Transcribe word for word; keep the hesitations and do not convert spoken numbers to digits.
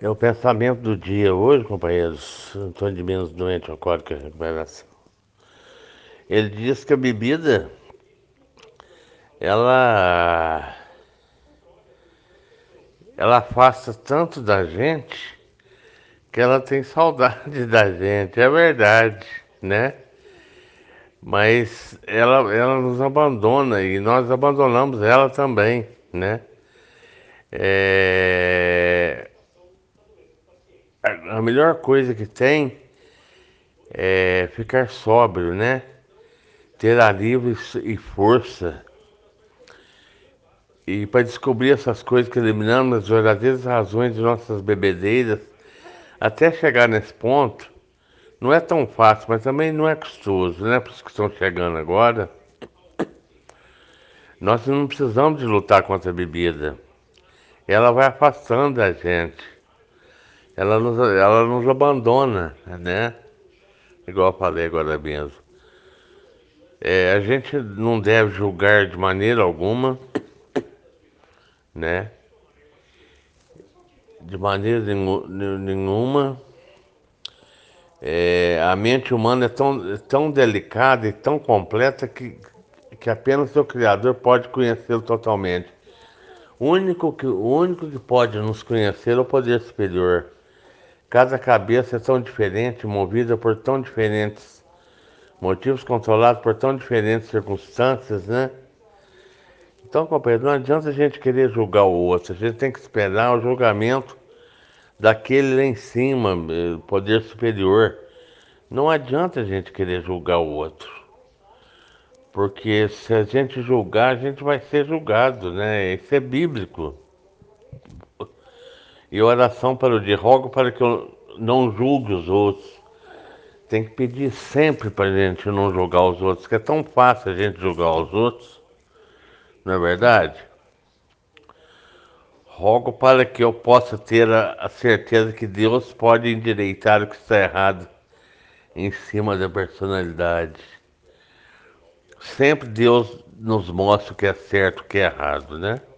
É o pensamento do dia hoje, companheiros. Antônio de Minas doente, alcoólica, recuperação. Ele diz que a bebida, ela, ela afasta tanto da gente que ela tem saudade da gente. É verdade, né? Mas ela, ela nos abandona e nós abandonamos ela também, né? É... A melhor coisa que tem é ficar sóbrio, né? Ter alívio e força. E para descobrir essas coisas que eliminamos as verdadeiras razões de nossas bebedeiras, até chegar nesse ponto, não é tão fácil, mas também não é custoso, né? Para os que estão chegando agora, nós não precisamos de lutar contra a bebida. Ela vai afastando a gente. Ela nos, ela nos abandona, né? Igual eu falei agora mesmo. É, a gente não deve julgar de maneira alguma, né? De maneira nenhuma. É, a mente humana é tão, tão delicada e tão completa que, que apenas seu Criador pode conhecê-lo totalmente. O único, que, o único que pode nos conhecer é o poder superior. Cada cabeça é tão diferente, movida por tão diferentes motivos, controlada por tão diferentes circunstâncias, né? Então, companheiro, não adianta a gente querer julgar o outro, a gente tem que esperar o julgamento daquele lá em cima, eh, poder superior. Não adianta a gente querer julgar o outro, porque se a gente julgar, a gente vai ser julgado, né? Isso é bíblico. E oração para o dia, rogo para que eu não julgue os outros. Tem que pedir sempre para a gente não julgar os outros, que é tão fácil a gente julgar os outros, não é verdade? Rogo para que eu possa ter a, a certeza que Deus pode endireitar o que está errado em cima da personalidade. Sempre Deus nos mostra o que é certo e o que é errado, né?